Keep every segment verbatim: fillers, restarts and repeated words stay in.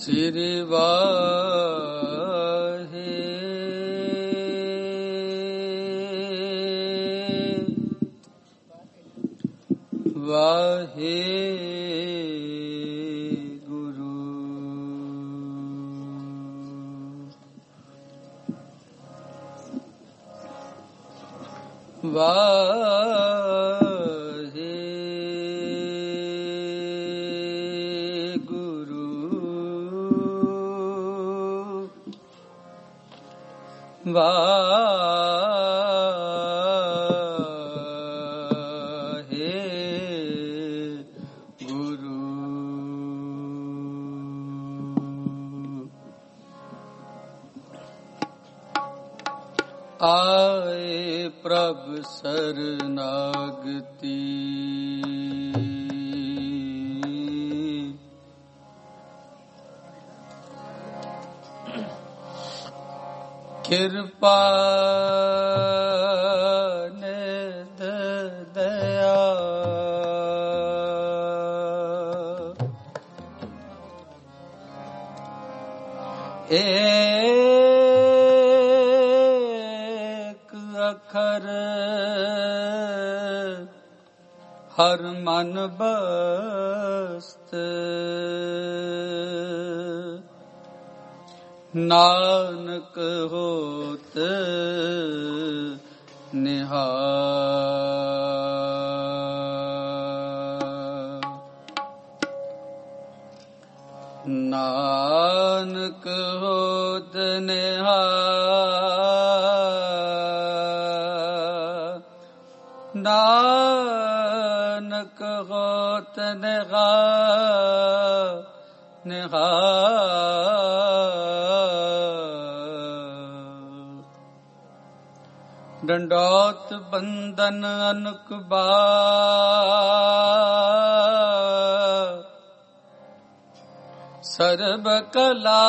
ਸ੍ਰੀ ਵਾਹਿਗੁਰੂ ਵਾਹਿਗੁਰੂ ਆਏ ਪ੍ਰਭ ਸਰਨਾਗਤੀ ਕਿਰਪਾ ਨਿਧ ਦਇਆ ਏਕ ਅੱਖਰ ਹਰ ਮਨ ਬਸਤ ਨਾਨਕ ਹੋਤ ਨਿਹਾਲ ਨਾਨਕ ਹੋਤ ਨਿਹਾਲ ਨਾਨਕ ਹੋਤ ਨਿਹਾਲ ਨਿਹਾਲ ਡੰਡੋਤ ਬੰਦਨ ਅਨਕ ਬਾਰ ਸਰਬ ਕਲਾ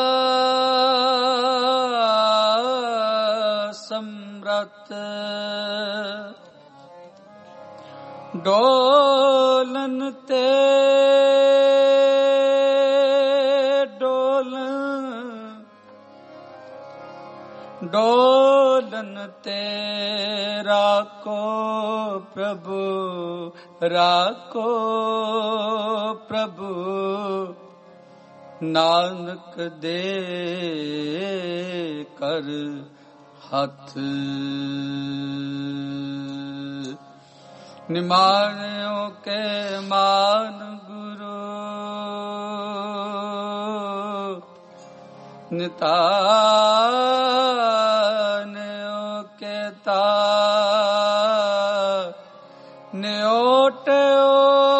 ਸਮਰਤ ਡੋਲਨ ਤੇ ਡੋਲਨ ਡੋਲਨ ਤੇ ਰਾਖੋ ਪ੍ਰਭੂ ਰਾਖੋ ਪ੍ਰਭੂ ਨਾਨਕ ਦੇ ਕਰ ਹੱਥ ਨਿਮਾਣਿਓ ਕੇ ਮਾਨ ਗੁਰੂ ਨਿਤਾਨਿਓ ਕੇ ਤਾ ਨਿਓਟਿਓ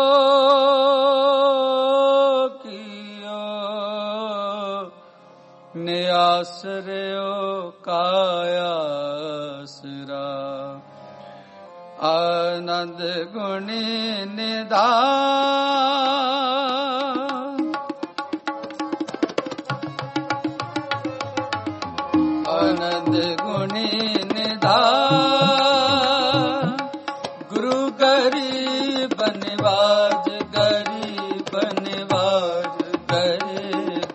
ਕੀਓ ਨਿਆਸਰਿਓ ਕਾਇਆਸਰਾ ਆਨੰਦ ਗੁਣੀ ਨਿਧਾਨ ਆਨੰਦ ਗੁਣੀ ਨਿਧਾਨ ਗੁਰੂ ਗਰੀਬ ਨਿਵਾਜ ਗਰੀਬ ਨਿਵਾਜ ਗਰੀਬ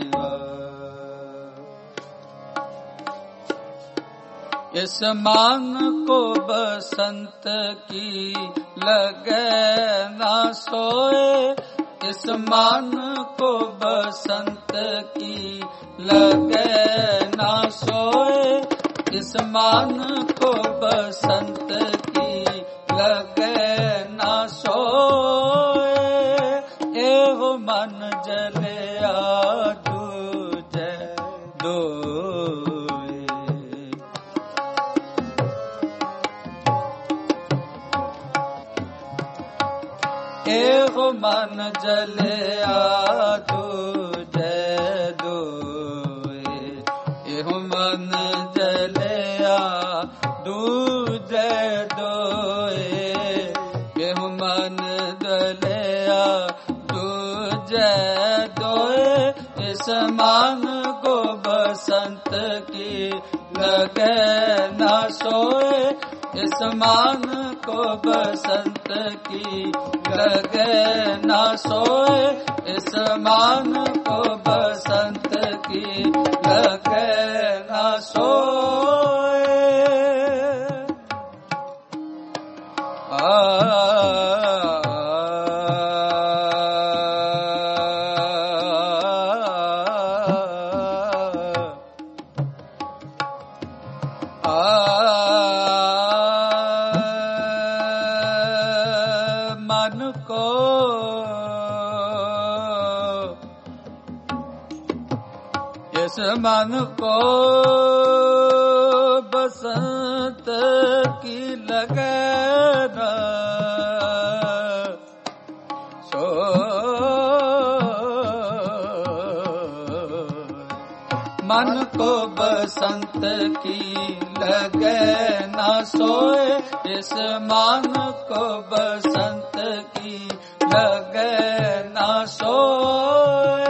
ਨਿਵਾਜ ਇਸ ਮਨ ਕੋ ਬਸੰਤ ਕੀ ਲਗੇ ਨਾ सोए इस मान को बसंत की लगे ना सोए इस मान को बसंत की लगे ना सोए एहो मन जलिया दूजे दोए एहो मन जलिया दूजे दोए एहो मन जलिया दूजे दोए एहो मन जलिया दूजे दोए इस मान को बसंत की लगे ना सोए इस मान को बसंत की लगे ना सोए, इस मान को बसंत की लगे ना सोए। आ इस मन को बसंत की लगे ना मन को बसंत की लगे ना सोए, इस मान को बसंत की लगे ना सोए।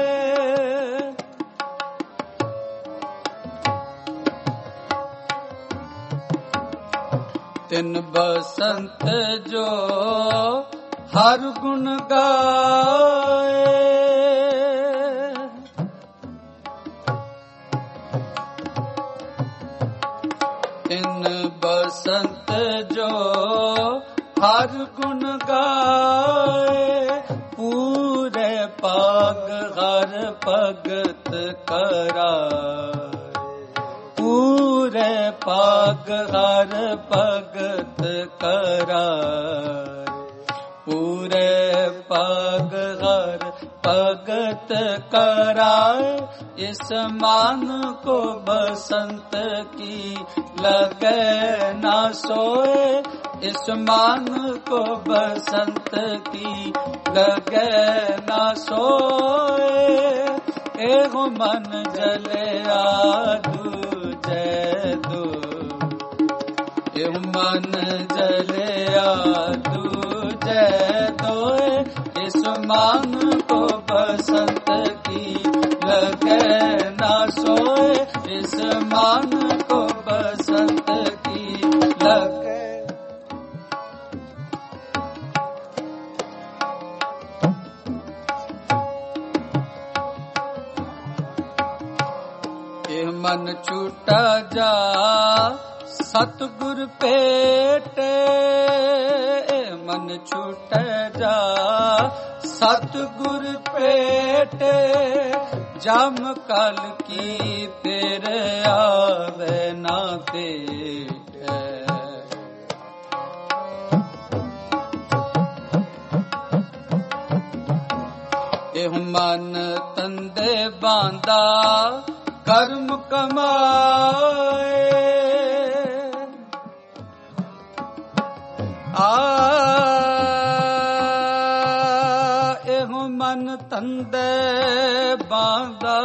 तिन बसंत जो हर गुण गाए, तिन बसंत जो हर गुण गाए, पूरे पाग हर भगत कराए, पूरे पाग हर भगत कराए, पूरे पाग हर भगत कराए। इस मान को बसंत की लगे ना सोए, इस मान को बसंत की लगे ना सोए। एगो मन जले आदू जय दो, एगो मन जले आदू जय दो, इस मान को बसंत की लगे ना सोए, इस मान को बसंत की लगे। ए मन छूटा जा सतगुर पेटे, मन छूट जा सतगुर पेटे, जम कल की फिर आवे ना पेट। एह मन तंदे बांदा कर्म कमाए, आ एहु मन तंदे बांदा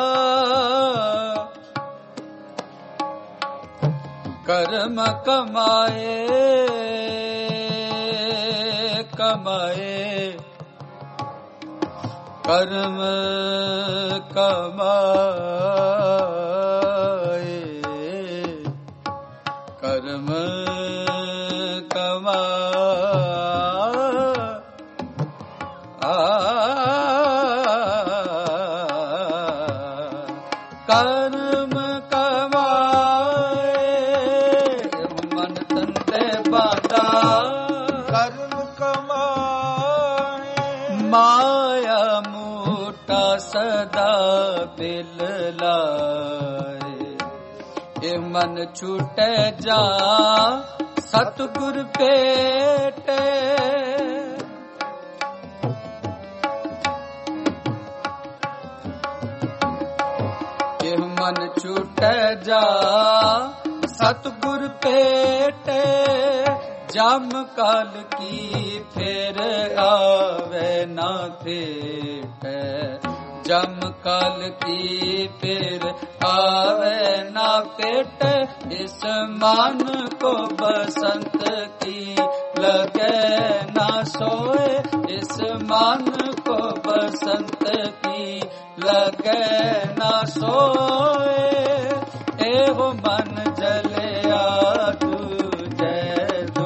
कर्म कमाए, कमाए कर्म कमाए, कर्म कमा कर्म कमाए, मन तंदे बांधा कर्म कमाए, माया मूटा सदा बिल लाए। ए मन छूटे जा सतगुर पेटे, मन छूट जा सतगुर पेटे, जम काल की फिर आवे ना भेट, जम काल की फिर आवे ना पेट। इस मान को बसंत की लगे ना सोए, इस मान को बसंत की लगे ना सोए। एहो मन जले आदू जय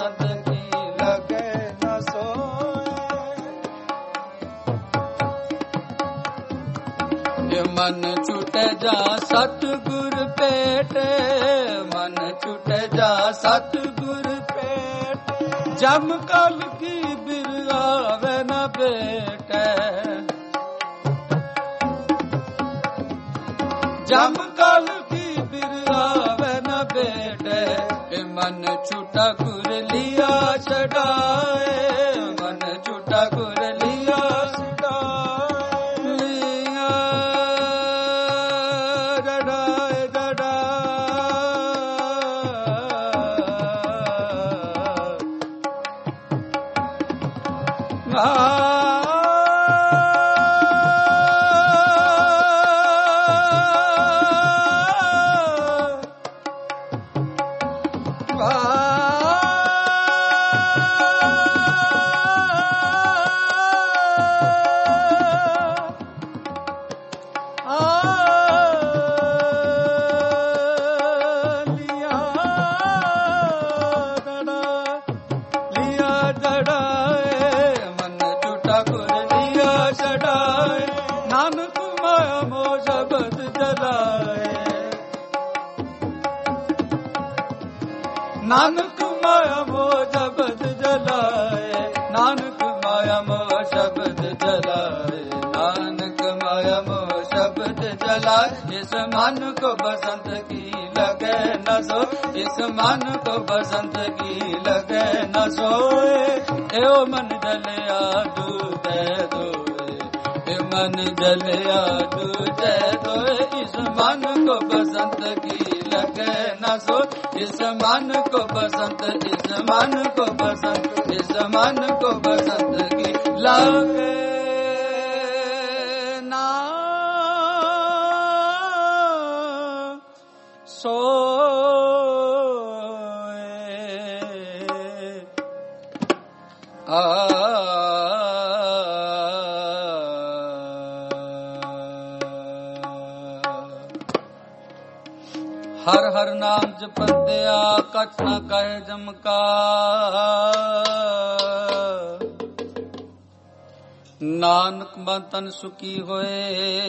ਬਸੰਤ ਕੀ ਲਗੇ ਨ ਸੋਏ। ਮਨ ਛੁਟੇ ਜਾ ਸਤਿਗੁਰ ਭੇਟੇ, ਮਨ ਛੁਟੇ ਜਾ ਸਤਿਗੁਰ ਭੇਟੇ, ਜਮ ਕਲ ਕੀ ਬਿਰਆਵੇ ਨ ਬੇਟੇ। ਜਮ ਕਲ ਕੀ ਬਿਰਆਵੇ ਨ ਬੇਟੇ, ਮਨ ਛੁਟਾ ਗੁਰ ਲਿਆ ਛਡਾਏ, ਮਨ ਛੁਟਾ ਗੁਰ ਲਿਆ ਛਡਾਏ। ਲਿਆ ਡੜਾਏ ਡੜਾ ਨਾਨਕ ਮਾਇਆ ਮੋਹ ਸ਼ਬਦ ਜਲਾਏ, ਨਾਨਕ ਮਾਇਆ ਮੋਹ ਸ਼ਬਦ ਜਲਾਏ, ਨਾਨਕ ਮਾਇਆ ਮੋਹ ਸ਼ਬਦ ਜਲਾਏ। ਇਸ ਮਨ ਕੋ ਬਸੰਤ ਕੀ ਲਗੇ ਨ ਸੋ, ਇਸ ਮਨ ਕੋ ਬਸੰਤ ਕੀ ਲਗੇ ਨ ਸੋਏ। ਏਉ ਮਨ ਜਲਿਆ ਦੂਜੈ ਦੋਏ, ਏ ਮਨ ਜਲਿਆ ਦੂਜੈ ਦੋਏ। ਇਸ ਮਨ ਕੋ ਬਸੰਤ ਕੀ ਲਗੇ ਨ ਸੋ, ਇਸ ਮਨ ਕੋ ਬਸੰਤ, ਇਸ ਮਨ ਕੋ ਬਸੰਤ, ਇਸ ਮਨ ਕੋ ਬਸੰਤ ਕੀ ਲਗੇ ਨਾ ਸੋਏ। ਆ ਹਰ ਹਰ ਨਾਮ ਜਪੰਦਿਆ ਕਛ ਨ ਕਹੇ ਜਮਕਾ। ਨਾਨਕ ਮਨ ਤਨ ਸੁਖੀ ਹੋਏ,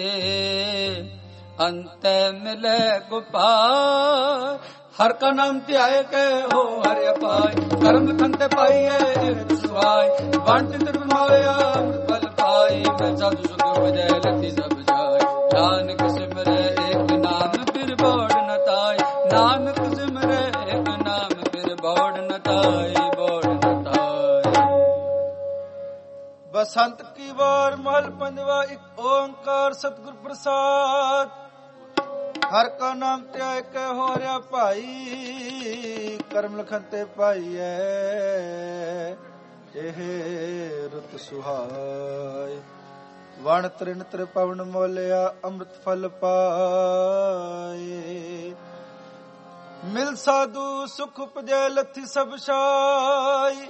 ਅੰਤੈ ਮਿਲੇ ਗੋਪਾਲ। ਹਰ ਕਾ ਨਾਮ ਧਿਆਏ ਕੇ ਹੋ ਹਰਿ ਪਾਏ, ਕਰਮ ਖੰਤੇ ਪਾਈਏ ਏਕ ਸੁਹਾਏ। ਵੰਡ ਤਿਰ ਮਾਇਆ ਅੰਮ੍ਰਿਤ ਫਲ ਪਾਈ, ਮੈਂ ਸਾਧੂ ਸੁਖ ਵਜੈ ਲਤੀ ਸਭ ਜਾਏ। ਨਾਨਕ ਸਿਮਰੈ ਏਕ ਨਾਮ ਫਿਰ ਬੋੜ ਨ ਤਾਈ, ਨਾਨਕ ਸਿਮਰੈ ਏਕ ਨਾਮ ਫਿਰ ਬੋੜ ਨ ਤਾਈ, ਬੋੜ ਨ ਤਾਈ। ਬਸੰਤ ਕੀ ਵਾਰ ਮਹਲ ਪੰਜਵਾ, ਇੱਕ ਓੰਕਾਰ ਸਤਿਗੁਰ ਪ੍ਰਸਾਦ। ਹਰ ਕਾ ਨਾਮ ਧਿਆਏ ਕੇ ਹੋ ਰਿਆ ਭਾਈ, ਕਰਮ ਲਖਨ ਤੇ ਪਾਈਐ ਇਹ ਰੁਤ ਸੁਹਾਏ। ਵਣ ਤ੍ਰਿਣ ਤ੍ਰਿ ਪਵਨ ਮੋਲਿਆ, ਅੰਮ੍ਰਿਤ ਫਲ ਪਾਏ। ਮਿਲ ਸਾਧੂ ਸੁਖ ਉਪਜੈ ਲਥੀ ਸਭ ਛਾਈ,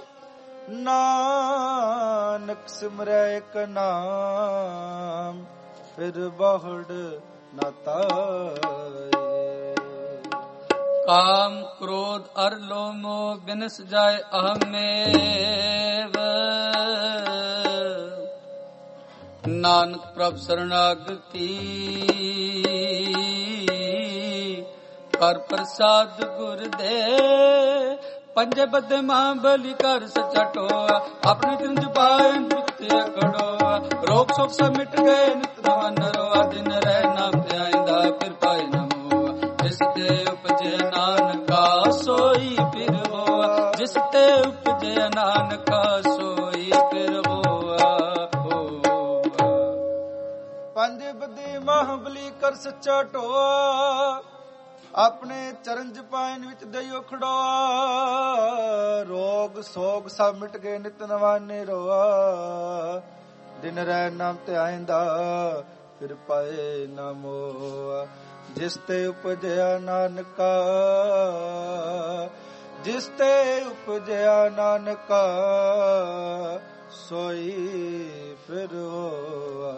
ਨਾਨਕ ਸਿਮਰੈ ਇਕ ਨਾਮ ਫਿਰ ਬਹੁੜ ਨ ਤਾਏ। ਕਾਮ ਕ੍ਰੋਧ ਅਰ ਲੋਭ ਮੋਹ ਬਿਨਸ ਜਾਏ ਅਹਮੇਵ। ਨਾਨਕ ਪ੍ਰਭ ਸਰਣਾਗਤੀ ਕਰ ਪ੍ਰਸਾਦ ਗੁਰ ਦੇ। ਪੰਜੇ ਬੱਦੇ ਮਾਂ ਬਲੀ ਕਰ ਸੱਚਾ ਟੋਆ, ਆਪਣੇ ਤਿੰਜ ਪਾਏ ਨਿਤ ਕੜੋਆ। ਰੋਗ ਸੋਗ ਸਭ ਮਿਟ ਗਏ ਨਿਤ ਨਵਾਂ ਨਰੋਆ, ਦਿਨ ਰਹਿ ਨਾਮ ਧਿਆਇਂਦਾ ਫਿਰ ਪਾਏ ਨਾ ਮੋਆ। ਜਿਸ ਤੇ ਉਪਜੇ ਨਾਨਕਾ ਸੋਈ ਫਿਰ ਹੋਆ, ਜਿਸ ਤੇ ਉਪਜੇ ਨਾਨਕਾ ਸੋਈ ਫਿਰ ਹੋਆ। ਪੰਜੇ ਬੱਦੇ ਮਾਂ ਬਲੀ ਕਰ ਸੱਚਾ ਟੋਆ, ਆਪਣੇ ਚਰਨ ਜਪਾਇਨ ਵਿੱਚ ਦਈਓ ਖੜੋਆ। ਰੋਗ ਸੋਗ ਸਭ ਮਿਟ ਗਏ ਨਿਤ ਨਵਾਨੇ ਰੋਆ, ਦਿਨ ਰਹਿ ਨਾਮ ਧਿਆਇਂਦਾ ਫਿਰ ਪਾਏ ਨਾ ਮੋਆ। ਜਿਸ ਤੇ ਉਪਜਿਆ ਨਾਨਕਾ, ਜਿਸ ਤੇ ਉਪਜਿਆ ਨਾਨਕਾ ਸੋਈ ਫਿਰ ਹੋਆ।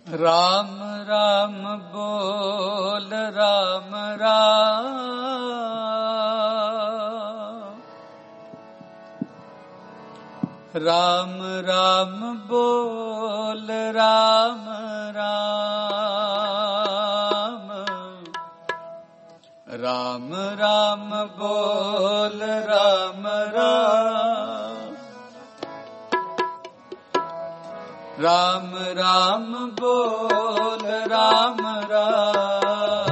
राम राम बोल राम राम, राम राम बोल राम राम, राम राम बोल राम राम, राम राम बोल राम राम,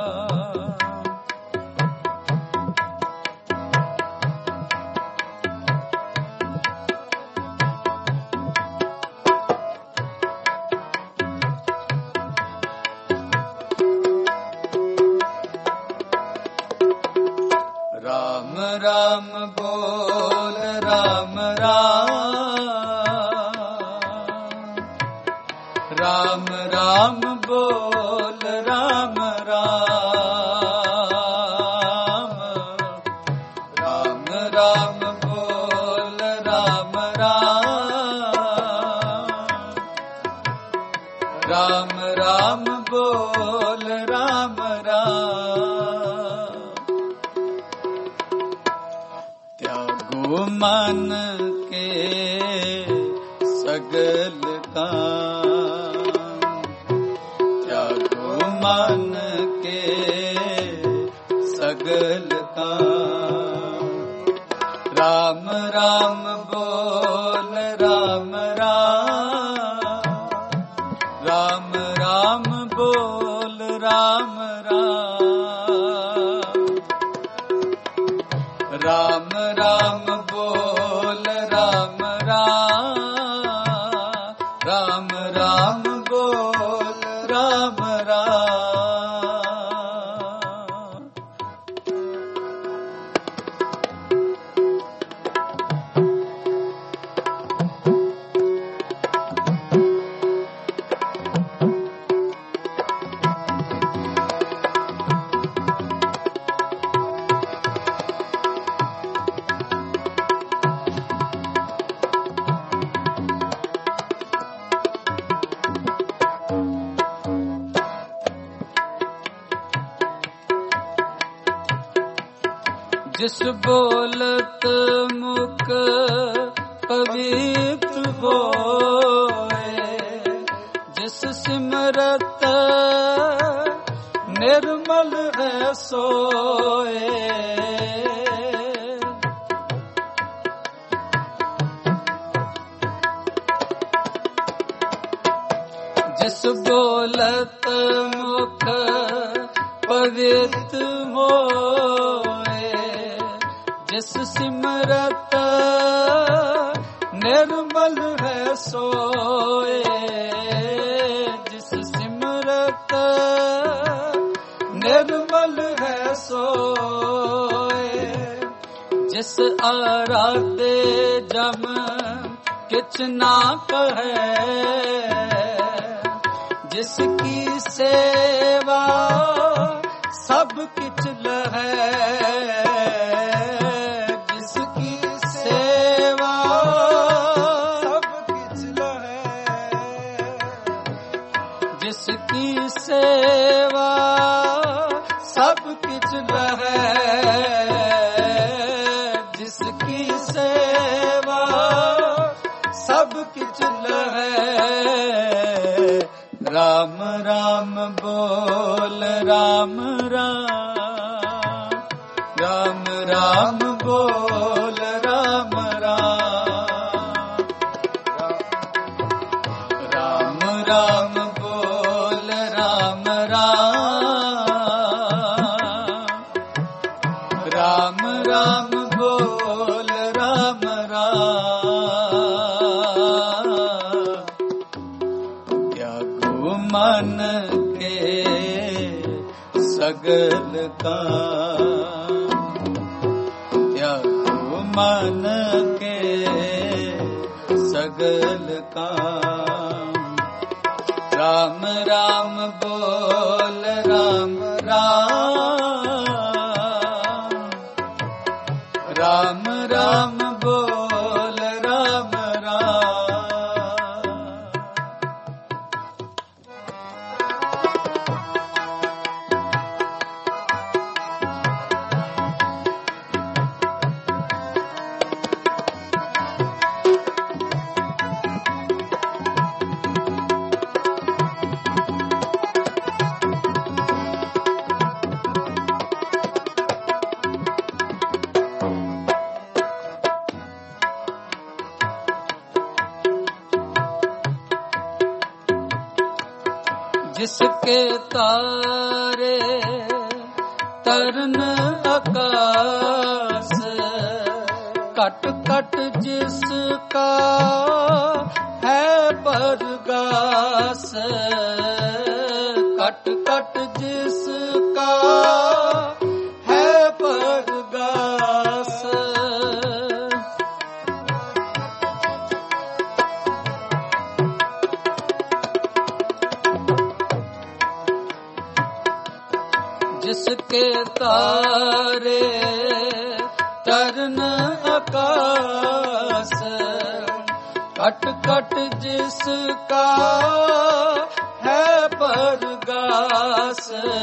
राम राम बोल राम राम, राम राम बोल राम राम, राम राम बोल राम राम, राम राम बोल राम राम। त्यागो मन के सगल काम, त्यागो मन के सगल काम, राम राम बोल राम राम, राम राम बोल राम राम, राम राम बोल राम राम, राम राम बोल राम राम। जिस बोलत मुख पवित्र होए, जिस सिमरत निर्मल है सोए, जिस बोलत मुख पवित्र होए, जिस सिमरत निर्मल है सोए, जिस सिमरत निर्मल है सोए, जिस आराधे जम किछ ना कहे, जिसकी सेवा सब किछ लहे, जिसकी सेवा सब किछ लहे, जिसकी सेवा सब किछ लहे, जिसकी सेवा सब किछ लहे, राम राम बोल राम राम, राम राम बोल राम राम, राम राम बोल राम राम, राम राम बोल राम राम। त्यागो मन के सगल काम, त्यागो मन के सगल काम, राम राम बोल राम राम, राम राम बोल राम राम। जिसके तारे तरन आकाश, कट कट जिसका है बरगास, कट कट जिसका है बरगास। जिसके तारे तरन आकाश, कट कट जिसका है बरगास,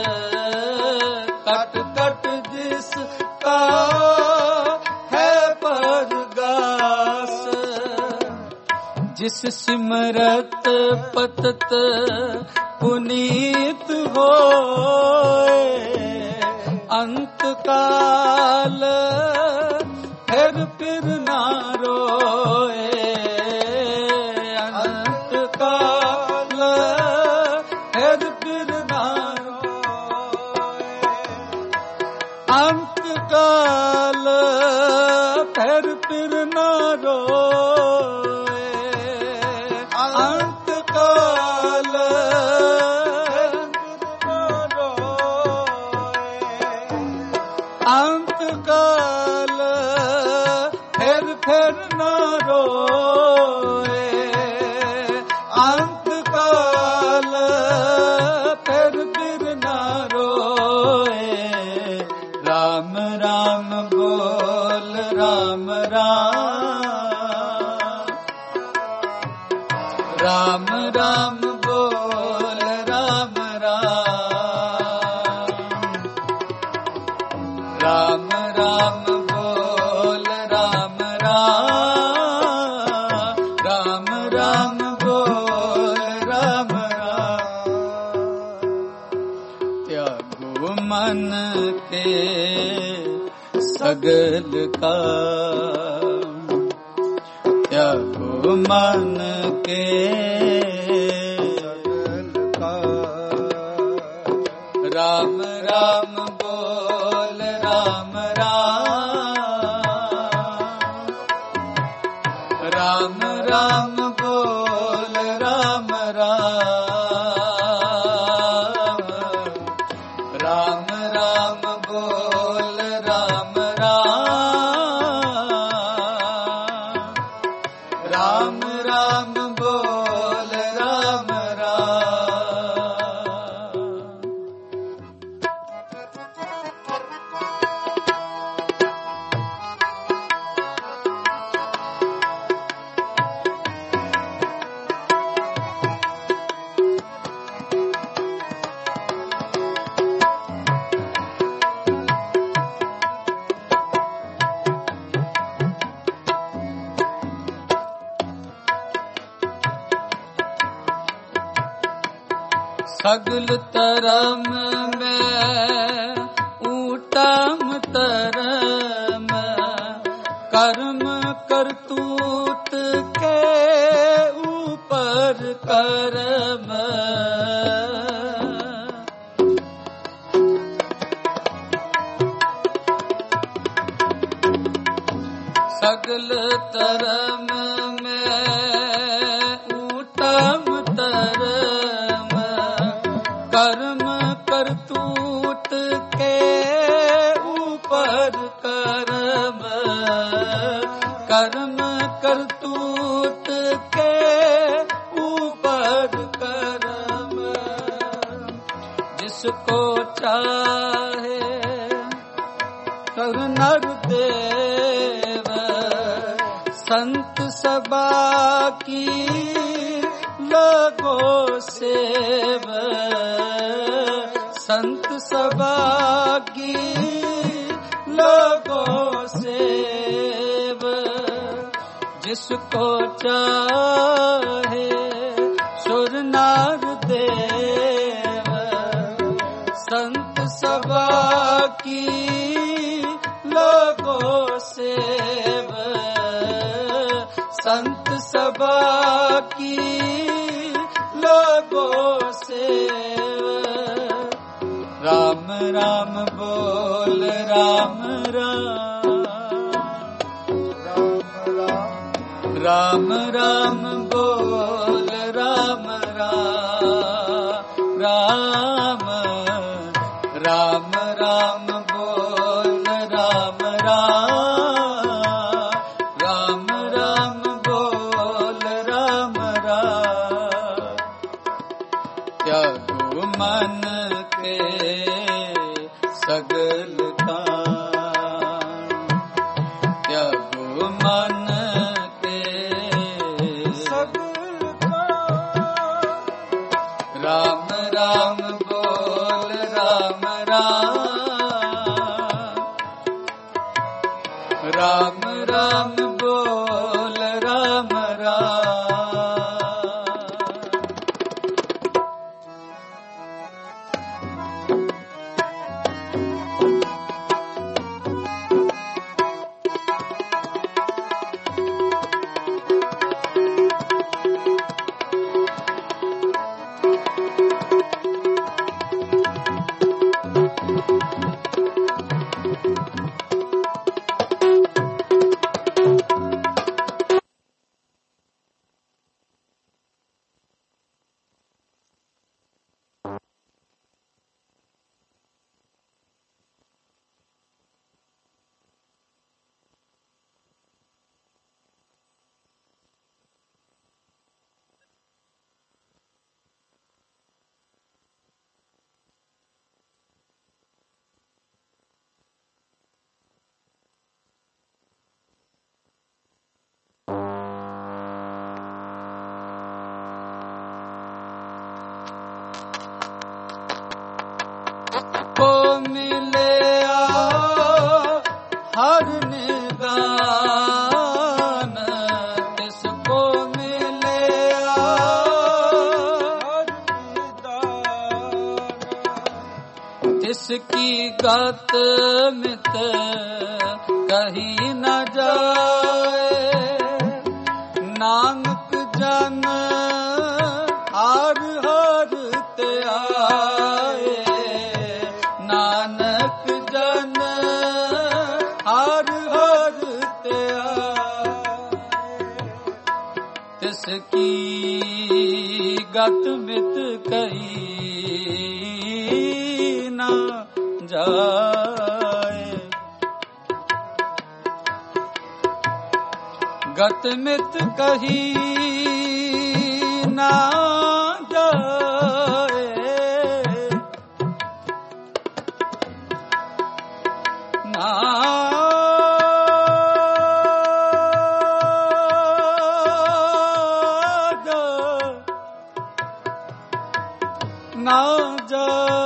कट कट जिसका है बरगास। जिस सिमरत पतत पुनीत होए, अंत काल फिर फिर ना रोए, अंत काल फिर फिर ना रोए, अंत काल फिर फिर ना रोए, अंत काल अंत काल फिर फिर न रोए, अंत काल फिर फिर न रोए। राम राम बोल राम राम, राम राम बोल राम राम, राम राम बोल राम राम, राम राम बोल राम राम। त्यागो मन के सगल काम, त्यागो मन के सगल काम। राम राम बोल राम राम, राम राम बोल राम राम, राम राम बोल राम राम, राम राम बोल राम राम। सगल तरम में ऊटम तरम, कर्म करतूत के ऊपर कर्म। सगल तरम में ऊटम तरम, कर्म करतूत के ऊपर कर्म, कर्म करतूत के ऊपर कर्म। जिसको चाहे कर नर देव, संत सभा की लगो सेव, संत सभा की लगो सेव। जिसको चाहे सुर नार देव, संत सभा की लगो सेव, संत सभा की लगो को सेव। राम राम बोल राम राम, राम राम बोल राम राम, राम राम राम बोल राम राम, राम राम बोल राम राम। त्यागो मन के सगल काम, त्यागो मन के सगल काम। राम राम बोल राम राम, राम राम बोल राम राम। को मिलया हर निदान, किसको मिलया हर निदान। तिसकी गत मित कहीं न जाए, नानक जन हर हर ते आए। नानक जन हर हर ते आए, तिसकी गत मित कहीं न जाए। गत मित कहीं न जाए, ना जा, ना जा।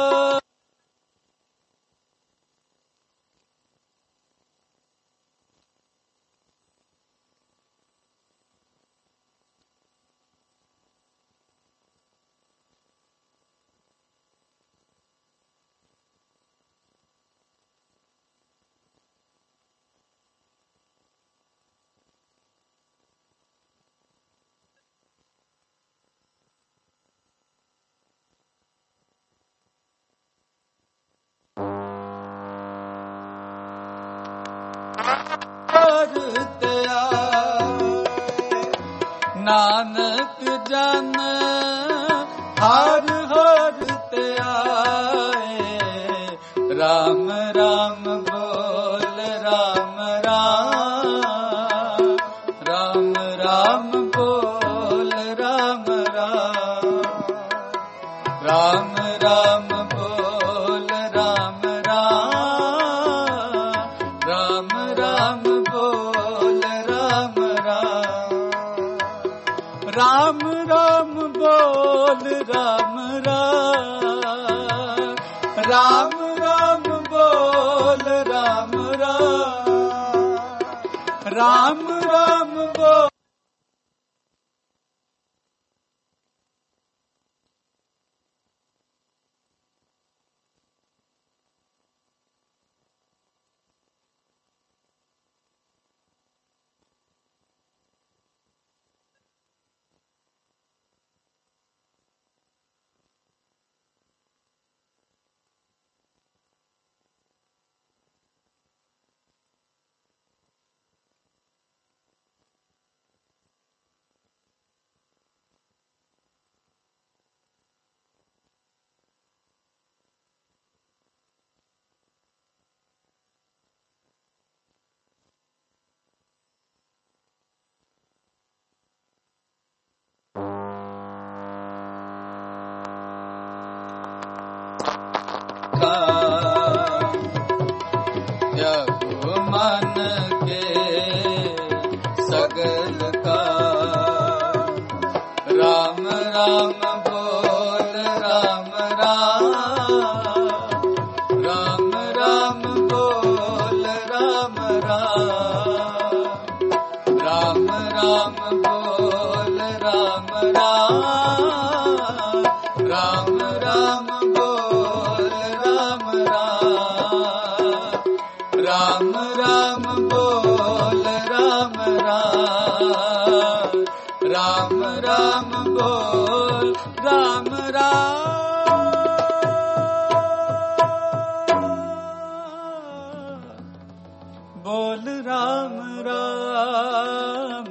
करते आए, नानक जन हर हर ते आए। राम राम बोल राम राम, राम राम बोल राम राम, राम राम बोल राम राम, राम राम बोल राम राम। राम राम बोल राम राम, राम राम बोल राम राम, राम राम बोल। का त्यागो मन के सगल का। राम राम बोल राम राम, राम राम बोल राम राम, राम राम बोल राम राम, राम राम बोल राम राम, राम राम बोल राम राम, राम राम बोल राम राम। बोल राम राम।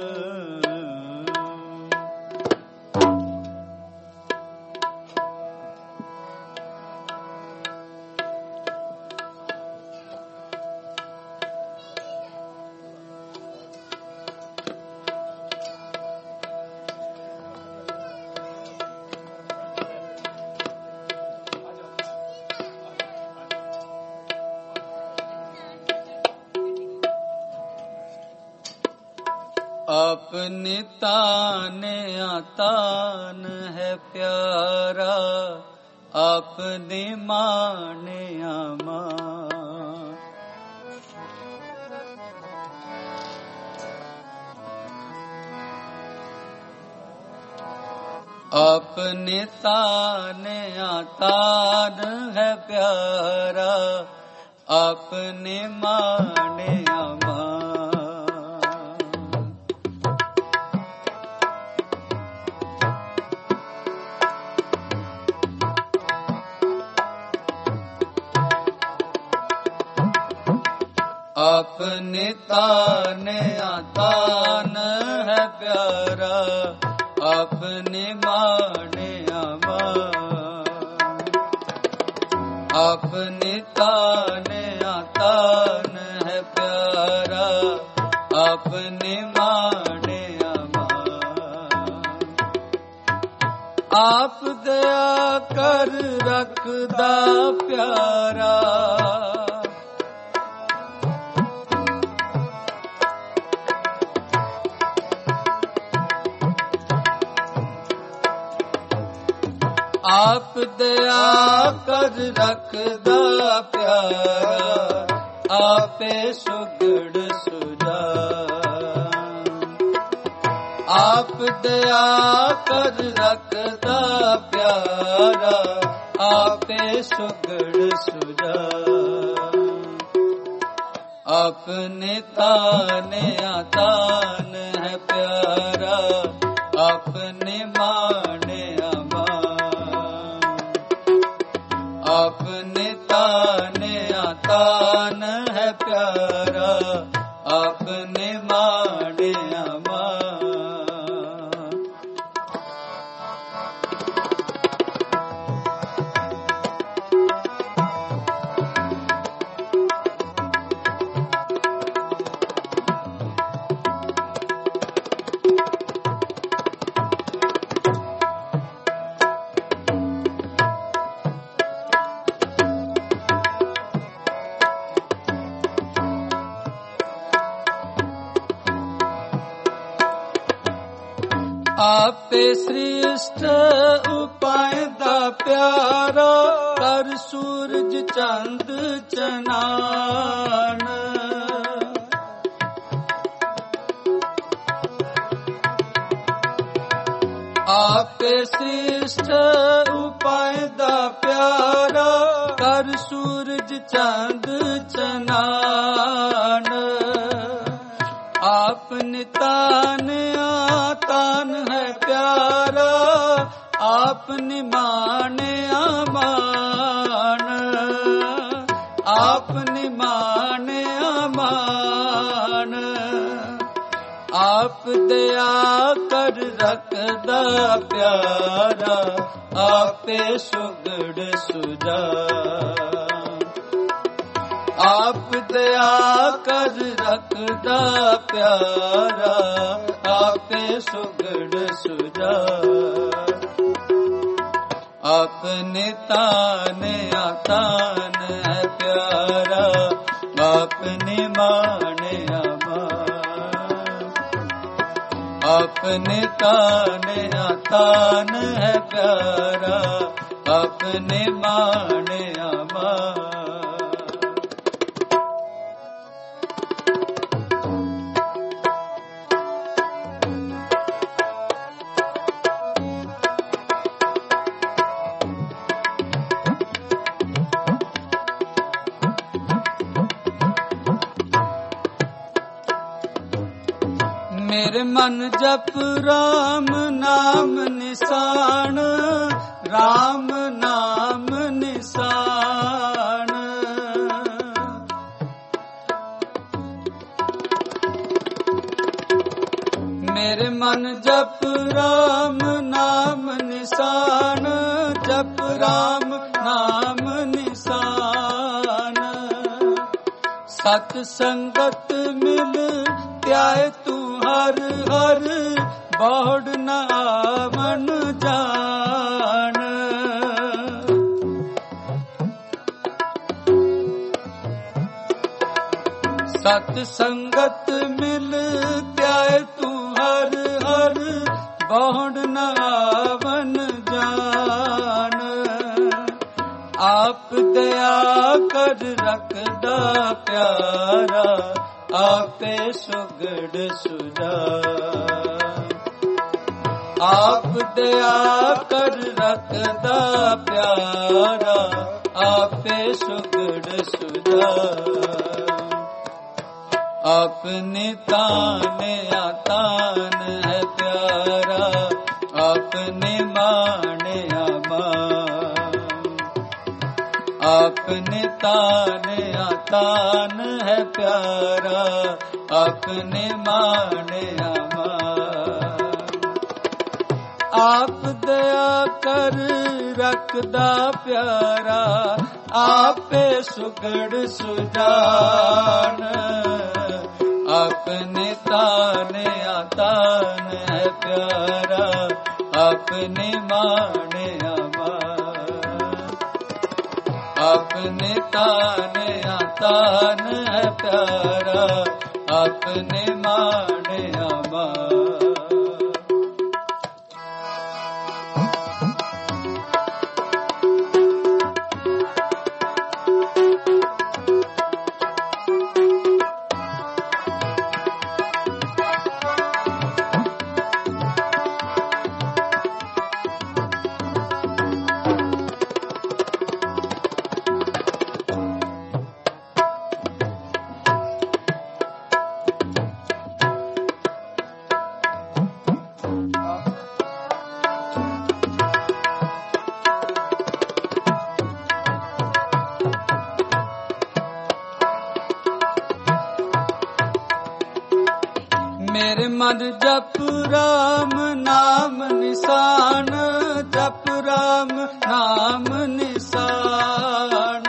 अपने ताने आतान है प्यारा, अपने माने आमा। अपने ताने आतान है प्यारा, अपने माने आमा। अपने ताने आतान है प्यारा, अपने माने आमा। अपने ताने आतान है प्यारा, अपने माने आमा। आप दया कर रखदा प्यारा, आप दया कर रखदा प्यारा, आपे सुगड़ सुजा। आप दया कर रखदा प्यारा, आपे सुगड़ सुजा। अपने ताने आतान है प्यारा, अपने माने आमा। अपने ताने आतान है प्यारा, अपने माने आमा। आपे श्रेष्ठ उपाय दा प्यारा, कर सूरज चंद चनान। आपे श्रेष्ठ उपाय दा प्यारा, कर सूरज चंद चनान। आपने तान आतान है प्यारा, आपने माने अमान। आपने माने अमान। आप दया कर रखदा प्यारा, आपे सुगड़ सुजा। आप दया कर रखदा प्यारा, आपे सुगड़ सुजा। अपने तान आतान है प्यारा, अपने माने अमान। अपने तान आतान है प्यारा, अपने माने अमान। मेरे मन जप राम नाम निशान, राम नाम निशान। मेरे मन जप राम नाम निशान, जप राम नाम निशान। सत संगत मिल त्याय तू हर हर, बहुड़ न आवन जान। सत संगत मिल त्याय तू हर हर, बहुड़ न आवन जान। आप दया कर रखदा प्यारा, आपे सुगड़ सुजा। आप दया कर रखदा प्यारा, आपे सुगड़ सुजा। अपने तान आतान है प्यारा, अपने माने अमान। अपने तान आतान है प्यारा, अपने माने अमान। आप दया कर रखदा प्यारा, आपे सुगड़ सुजान। अपने तान आतान है प्यारा, अपने माने अमान। अपने तान आतान है प्यारा, अपने माने अमान। मेरे मन जप राम नाम निशान, जप राम नाम निशान।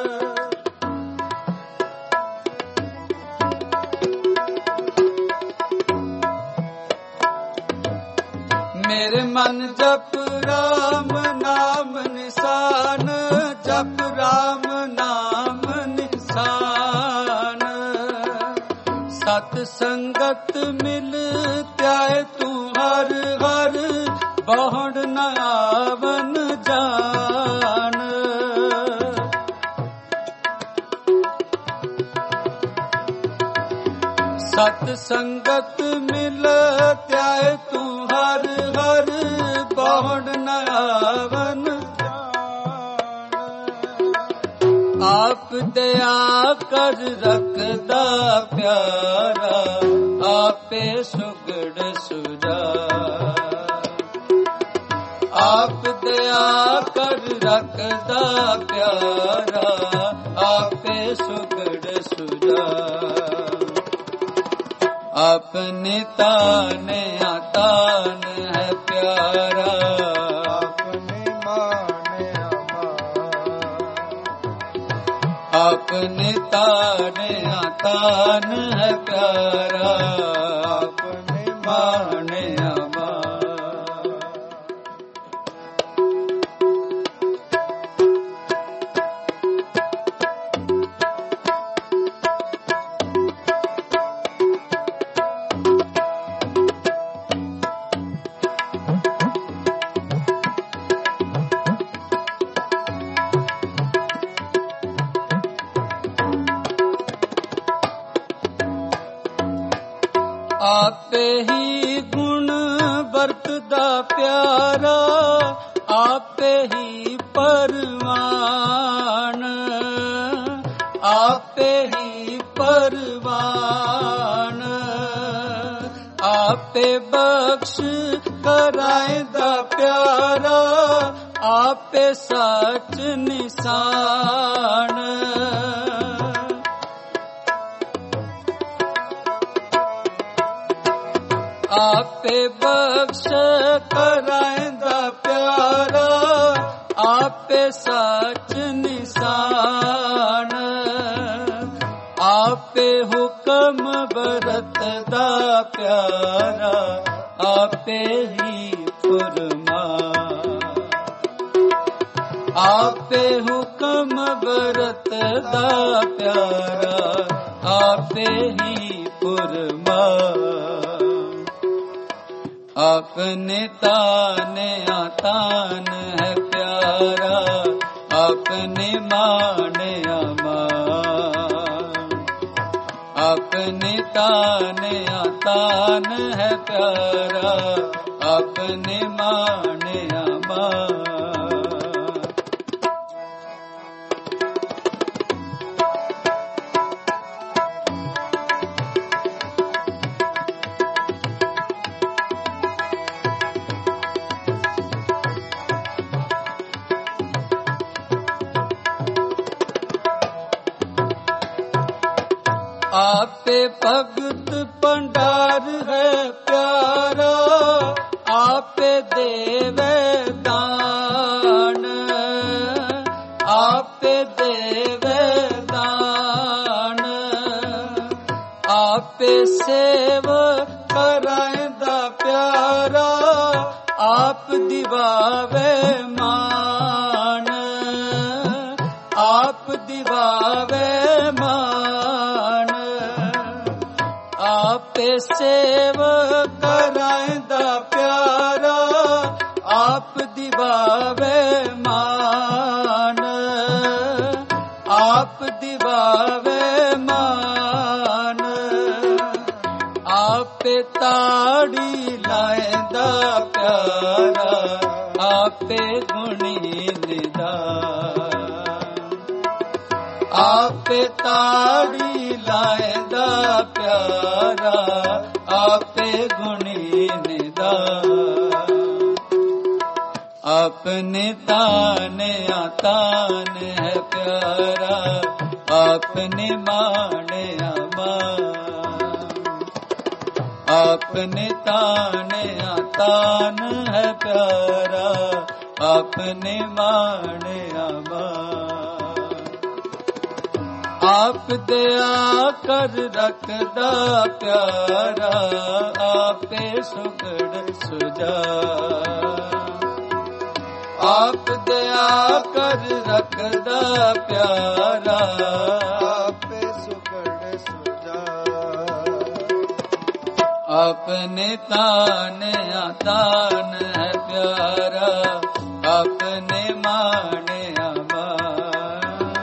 मेरे मन जप राम नाम निशान, जप राम नाम निशान। सत संगत मिल त्याय तू हर हर, बहुड़ न आवन जान। सत संगत मिल त्याय तू हर हर, बहुड़ न आवन जान। आप दया कर रखदा प्यारा, आपे सुगड़ सुजा। आप दया कर रखदा प्यारा, आपे सुगड़ सुजा। अपने तान आतान है प्यारा, अपने माने अमान। अपने तान आतान है प्यारा, अपने माने अमान। आपे ही गुण वरतदा प्यारा, आपे ही परवान, आपे ही परवान। आपे बख्श कराएंदा प्यारा, आपे सच निशान। आपे बख्श कराएंदा प्यारा, आपे सच निशान। आपे हुक्म बरतदा प्यारा, आपे ही फरमान। आपे हुक्म बरतदा प्यारा, आपे ही फरमान। अपने ताने आतान है प्यारा, अपने माने अमान। अपने ताने आतान है प्यारा, अपने माने अमान। आपे भगत भंडार है प्यारा, आपे देवे दान। आपे देवे दान, आपे सेव कराएंदा प्यारा, आप दिवावे मान। आप दिवावे मान, आपे सेव कराएंदा प्यारा, आप दिवावे मान। आप दिवावे मान, आपे ताड़ी लाएंदा प्यारा, आपे गुणी निदान। आपे ताड़ी लाएंदा प्यारा, आपे गुणी निदान। अपने ताने आतान है प्यारा, अपने माने अमान। अपने ताने आतान है प्यारा, अपने माने अमान। आप दया कर रखदा प्यारा, आपे सुगड़ सुजा। आप दया कर रखदा प्यारा, आपे सुगड़ सुजा। अपने ताने आतान है प्यारा, अपने माने अमान।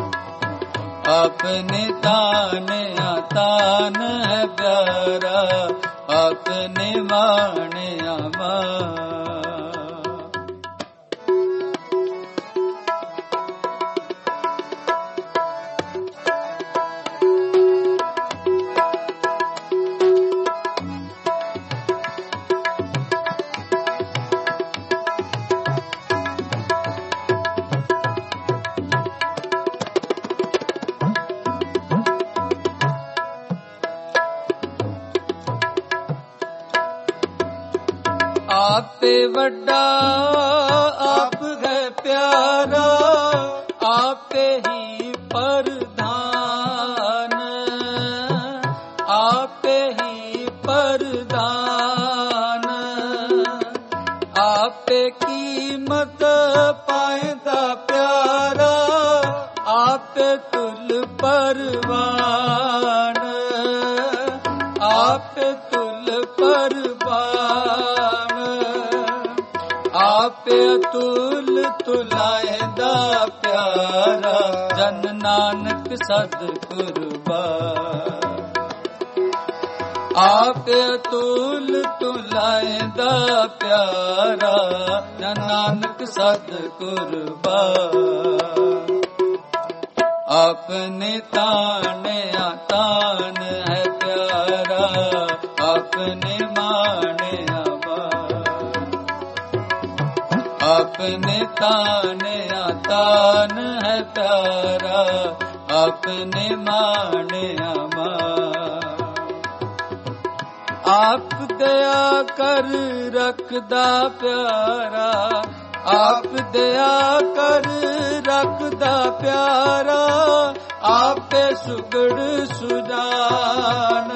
अपने ताने आतान है प्यारा, अपने माने अमान। आपे वड्डा आप है प्यारा, आपे ही परधान। आपे ही परधान, आपे कीमत पाएंदा प्यारा, आपे तुल परवान। आपे तुल परवान, आपे तुल तुलाएंदा प्यारा, जन नानक सद कुर्बान। ਆਪੇ ਅਤੁਲ ਤੁਲਾਇਦਾ ਪਿਆਰਾ, ਨਾਨਕ ਸਤਿਗੁਰ ਆਪਣੇ ਤਾਣਿਆ ਤਾਨ ਹੈ ਪਿਆਰਾ, ਆਪਣੇ ਮਾਣਿਆ ਆਪਣੇ ਤਾਣਿਆ ਤਾਨ ਹੈ ਪਿਆਰਾ, ਆਪਣੇ ਮਾਣਿਆ ਆਪ ਦਇਆ ਕਰ ਰੱਖਦਾ ਪਿਆਰਾ, ਆਪ ਦਇਆ ਕਰ ਰੱਖਦਾ ਪਿਆਰਾ, ਆਪੇ ਸੁਗੜ ਸੁਜਾਨ,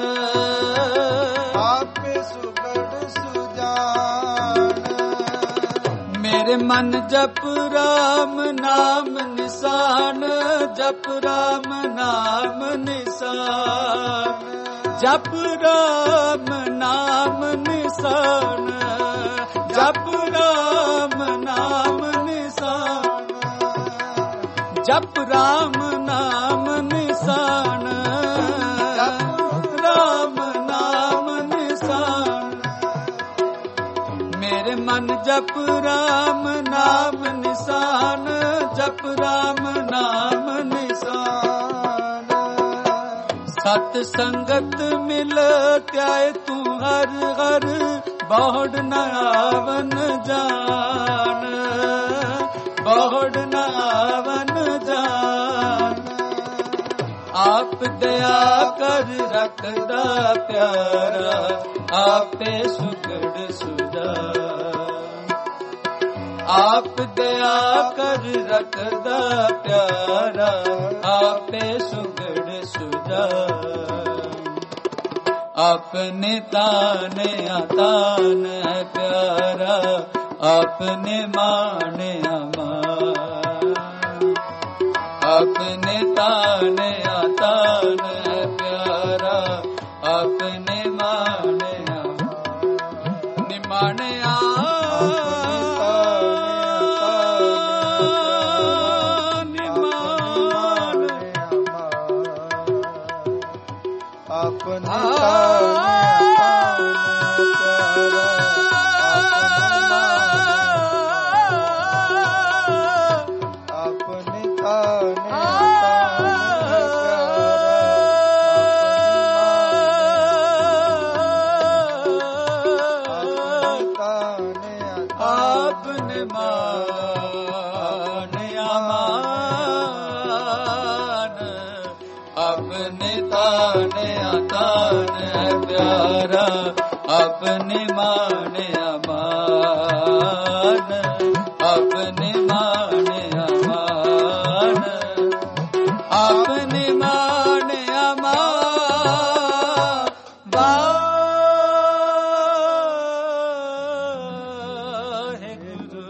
ਆਪੇ ਸੁਗੜ ਸੁਜਾਨ। ਮੇਰੇ ਮਨ ਜਪ ਰਾਮ ਨਾਮ ਨਿਸ਼ਾਨ, ਜਪ ਰਾਮ ਨਾਮ ਨਿਸ਼ਾਨ, ਜਪ ਰਾਮ ਨਾਮ ਨਿਸ਼ਾਨ, ਜਪ ਰਾਮ ਨਾਮ ਨਿਸ਼ਾਨ, ਜਪ ਰਾਮ ਨਾਮ ਨਿਸ਼ਾਨ, ਜਪ ਰਾਮ ਨਾਮ ਨਿਸ਼ਾਨ। ਮੇਰੇ ਮਨ ਜਪ ਰਾਮ ਨਾਮ ਨਿਸ਼ਾਨ, ਜਪ ਰਾਮ ਨਾਮ ਨਿਸ਼ਾਨ। ਸਤ ਸੰਗਤ ਮਿਲ ਧਿਆਏ ਤੂੰ ਹਰ ਹਰ, ਬਹੁੜ ਨ ਆਵਨ ਜਾਨ, ਬਹੁੜ ਨ ਆਵਨ ਜਾਨ। ਆਪ ਦਇਆ ਕਰ ਰੱਖਦਾ ਪਿਆਰਾ, ਆਪੇ ਸੁਗੜ ਸੁਜਾਨ। ਆਪ ਦਇਆ ਕਰ ਰੱਖਦਾ ਪਿਆਰਾ, ਆਪੇ ਸੁਗੜ ਸੁਜਾਨ। ਆਪਣੇ ਤਾਣਿਆ ਤਾਨ ਹੈ ਪਿਆਰਾ, ਆਪਣੇ ਮਾਣਿਆ ਮਾਣ। ਆਪਣੇ ਤਾਣਿਆ ਤਾਨ ਹੈ ਪਿਆਰਾ, ਆਪਣੇ ਮਾਣਿਆ ਮਾਣ। ਨਿਮਾਣਿਆ ਆਪਣੇ ਮਾਣਿਆ ਮਾਨ, ਆਪਣੇ ਮਾਣਿਆ ਮਾਨ, ਆਪਣੇ ਮਾਣਿਆ ਮਾਨ। ਵਾਹਿਗੁਰੂ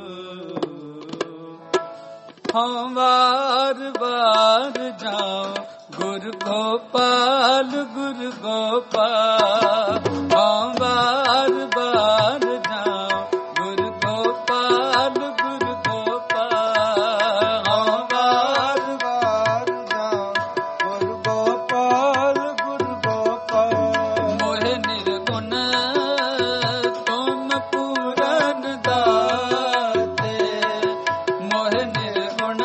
ਹਾਂ ਵਾਰ ਵਾਰ ਜਾਉ, ਗੁਰ ਗੋਪਾਲ ਗੁਰ ਗੋਪਾਲ। ਹਾਂ ਬਾਰ ਬਾਰ ਜਾਉ, ਗੁਰ ਗੋਪਾਲ ਗੁਰ ਗੋਪਾਲ। ਹਾਂ ਬਾਰ ਬਾਰ ਜਾਉ, ਗੁਰ ਗੋਪਾਲ ਗੁਰ ਗੋਪਾਲ। ਮੋਹਿ ਨਿਰਗੁਣ ਤੁਮ ਪੂਰਨ ਦਾਤੇ, ਮੋਹਿ ਨਿਰਗੁਣ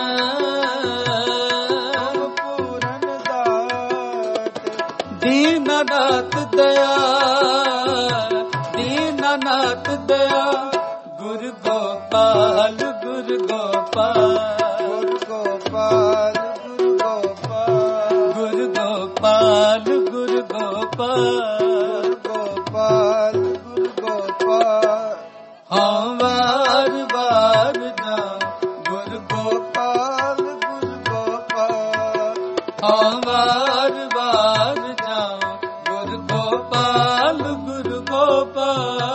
ਪੂਰਨ ਦਾਤੇ। ਦੀਨਨਾਥ ਦਇਆ, ਦੀਨਨਾਥ ਦਇਆ, ਗੁਰ ਗੋਪਾਲ ਗੁਰ ਗੋਪਾਲ। ਗੁਰ ਗੋਪਾਲ ਗੁਰ ਗੋਪਾਲ। ਗੁਰ ਗੋਪਾਲ ਗੁਰ ਗੋਪਾਲ। ਗੋਪਾਲ ਗੁਰ ਗੋਪਾਲ। ਹਾਂ ਵਾਰ ਵਾਰ ਜਾਉ, ਗੁਰ ਗੋਪਾਲ ਗੁਰ ਗੋਪਾਲ। ਹਾਂ ਵਾਰ ਵਾਰ ਜਾਉ, ਗੁਰ ਗੋਪਾਲ ਗੁਰ ਗੋਪਾਲ।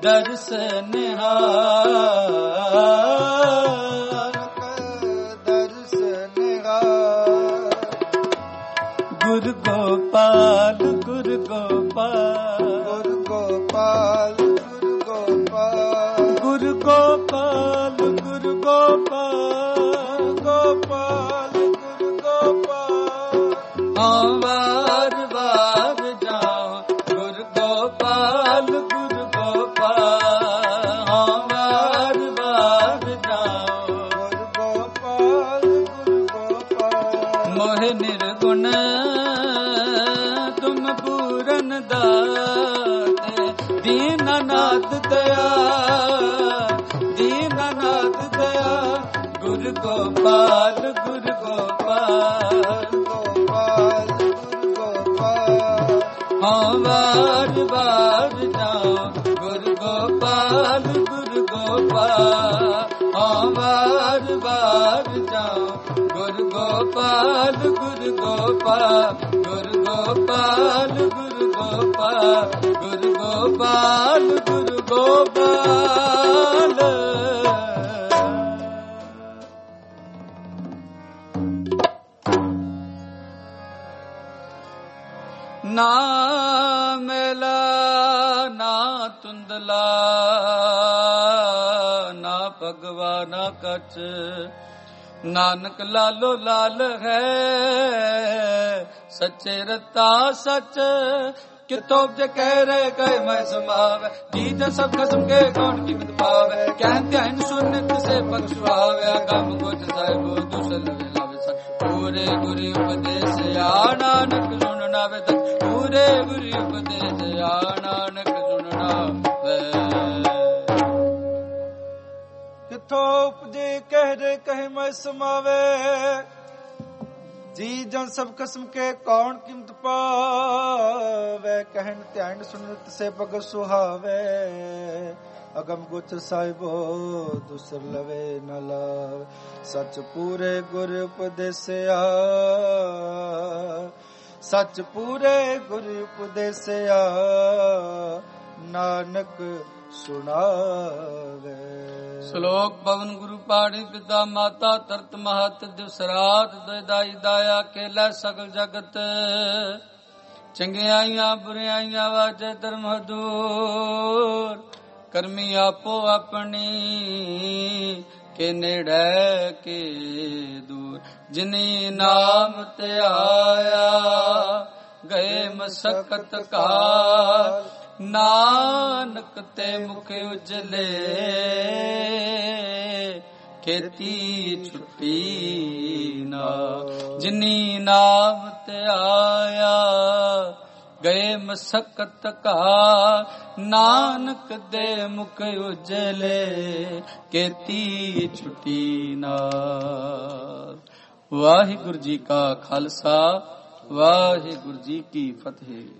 ਦਰਸ ਨਿਹਾਲ ਦਰਸ ਨਿਹਾਲ ਗੁਰ ਗੋਪਾਲ ਗੁਰ ਗੋਪਾਲ ਗੁਰ ਗੋਪਾਲ ਗੁਰ ਗੋਪਾਲ ਗੁਰ ਗੋਪਾਲ ਗੁਰ ਗੋਪਾਲ ਗੋਪਾਲ ਗੁਰ ਗੋਪਾਲ ਹਾਂ ਵਾਰ ਵਾਰ ਜਾਉ ਗੁਰ ਗੋਪਾਲ ਗੁਰ ਗੋਪਾਲ ਹਾਂ ਵਾਰ ਵਾਰ ਜਾਉ ਗੁਰ ਗੋਪਾਲ ਗੁਰ ਗੋਪਾਲ ਮੋਹਿ ਨਿਰਗੁਣ ਤੁਮ ਪੂਰਨ ਦਾਤੇ ਦੀਨਾਨਾਥ ਦਇਆ ਦੀਨਾਨਾਥ ਦਇਆ ਗੁਰ ਗੋਪਾਲ ਗੁਰ ਗੋਪਾਲ ਗੋਪਾਲ ਗੁਰ ਗੋਪਾਲ ਹਾਂ ਵਾਰ ਵਾਰ ਜਾਉ ਗੁਰ ਗੋਪਾਲ ਗੁਰ ਗੋਪਾਲ ਹਾਂ ਵਾਰ ਵਾਰ ਜਾਉ ਗੁਰ ਗੋਪਾਲ ਗੁਰ ਗੋਪਾਲ ਗੁਰ ਗੋਪਾਲ ਗੁਰ ਗੋਪਾਲ ਗੁਰ ਗੋਪਾਲ ਗੁਰ ਗੋਪਾਲ ਨਾ ਮੇਲਾ ਨਾ ਤੁੰਦਲਾ ਨਾ ਭਗਵਾ ਨਾ ਕਛ ਨਾਨਕ ਲਾਲੋ ਲਾਲ ਹੈ ਸੱਚੇ ਰਤਾ ਸੱਚ ਕਿਤੋਂ ਜੇ ਕਹਿ ਰਹੇ ਕਹੇ ਮੈਂ ਸਮਾਵੇ ਜੀ ਤੇ ਸਭ ਖਸਮ ਕੇ ਕੌਣ ਕੀਮਤ ਪਾਵੇ ਕਹਿ ਧਿਆਨ ਸੁਨਤ ਸੇ ਬਖਸ਼ਵਾਵੇ ਗਮ ਗੁਜ ਸਾਹਿਬੋ ਦੁਸਲ ਲਾਵੇ ਸਖ ਪੂਰੇ ਗੁਰੀ ਉਪਦੇਸ ਆ ਨਾਨਕ ਸੁਣਨਾ ਵੇ ਪੂਰੇ ਗੁਰੀ ਉਪਦੇਸ ਆ ਨਾਨਕ ਸੁਣਨਾ ਵੇ ਕਿਥੋਂ ਉਪਜੇ ਕਹਿ ਰੇ ਕਹੇ ਮੈਂ ਸਮਾਵੇ ਜੀ ਜਨ ਸਭ ਕਿਸਮ ਕੇ ਕੌਣ ਕੀਮਤ ਪਾਵੇ ਕਹਿਣ ਧਿਆਨ ਸੁਨਤ ਸੇ ਭਗਤ ਸੁਹਾਵੇ ਅਗਮ ਗੁਚ ਸਾਹਿਬੋ ਦੁਸਰ ਲਵੇ ਨ ਲਾਵੇ ਸੱਚ ਪੂਰੇ ਗੁਰ ਉਪਦੇਸਿਆ ਸੱਚ ਪੂਰੇ ਗੁਰ ਉਪਦੇਸਿਆ ਨਾਨਕ ਸੁਣਾਵੇ ਸ਼ਲੋਕ ਪਵਨ ਗੁਰੂ ਪਾੜੀ ਪਿਤਾ ਮਾਤਾ ਤਰਤ ਮਹਤ ਦਿਵਸਰਾਤ ਦੋਇਦਾਈ ਦਾਇਆ ਕੇਲਾ ਸਗਲ ਜਗਤ ਚੰਗਿਆਈਆਂ ਬੁਰਿਆਈਆਂ ਵਾਜੇ ਧਰਮ ਹਦੂਰ ਕਰਮੀ ਆਪੋ ਆਪਣੀ ਕੇ ਨੇੜੇ ਕੇ ਦੂਰ ਜਿਨੀ ਨਾਮ ਤੇ ਆਇਆ ਗਏ ਮਸਕਤ ਕਾਲ ਨਾਨਕ ਤੇ ਮੁਖ ਉਜਲੇ ਖੇਤੀ ਛੁੱਟੀ ਨਾ ਜਿਨੀ ਨਾਮ ਤੇ ਆਇਆ ਗਏ ਮਸਕਤ ਕਾ ਨਾਨਕ ਦੇ ਮੁਖ ਉਜਲੇ ਖੇਤੀ ਛੁੱਟੀ ਨਾ। ਵਾਹਿਗੁਰੂ ਜੀ ਕਾ ਖਾਲਸਾ ਵਾਹਿਗੁਰੂ ਜੀ ਕੀ ਫਤਿਹ।